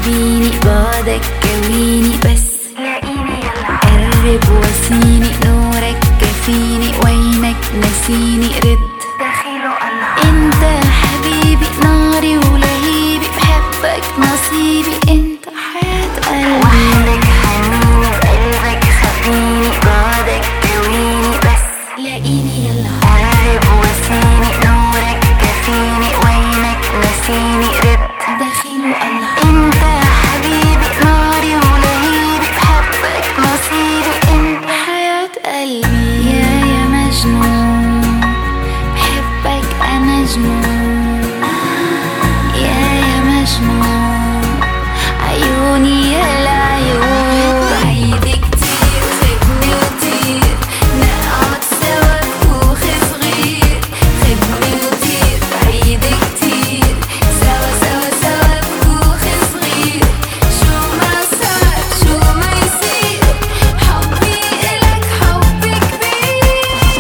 حبيني بعدك كويني بس لاقيني يلا قرب واسيني نورك كفيني وينك نسيني رد دخيله الله انت حبيبي ناري ولهيبي بحبك نصيبي انت حياة قلبي وحدك حنيني وقلبك خبيني بعدك كويني بس لاقيني يلا قرب واسيني نورك كفيني وينك نسيني رد دخيله الله انت حبيبي ناري ولهيبي بحبك نصيبي انت حياة قلبي يا مجنون بحبك انا جنون يا مجنون عيوني يا العيون بعيد كتير خدني وطير نقعد سوا بكوخ صغير خدني وطير بعيد كتير سوا سوا سوا بكوخ صغير شو ما صار شو ما يصير حبي إلك حب كبير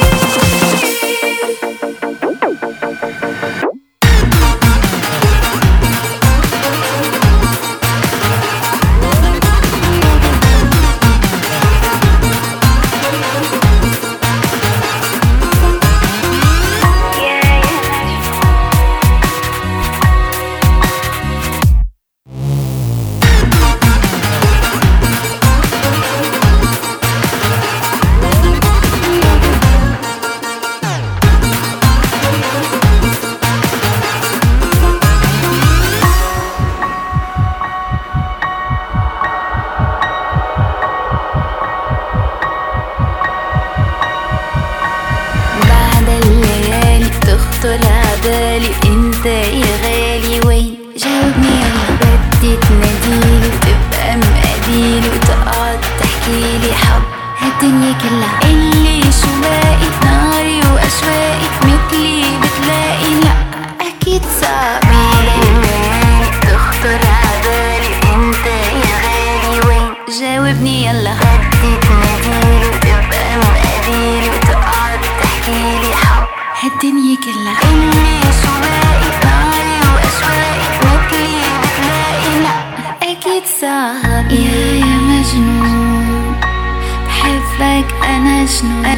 بعد الليالي بتخطر عبالي انت يا غالي وين جاوبني يلا بدي تناديلي وتبقى مقاديلي وتقعد تحكيلي حب هالدنيا كلها اللي شو لاقي ناري واشواقي مثلي بتلاقي لا اكيد صعب بعد الليالي بتخطر عبالي انت يا غالي وين جاوبني يلا بدي تناديلي وتبقى مقاديلي وتقعد تحكيلي حب هالدنيا كلها اللي شو لاقي ناري واشواقي مثلي بتلاقي لا اكيد صعب يا مجنون بحبك انا جنون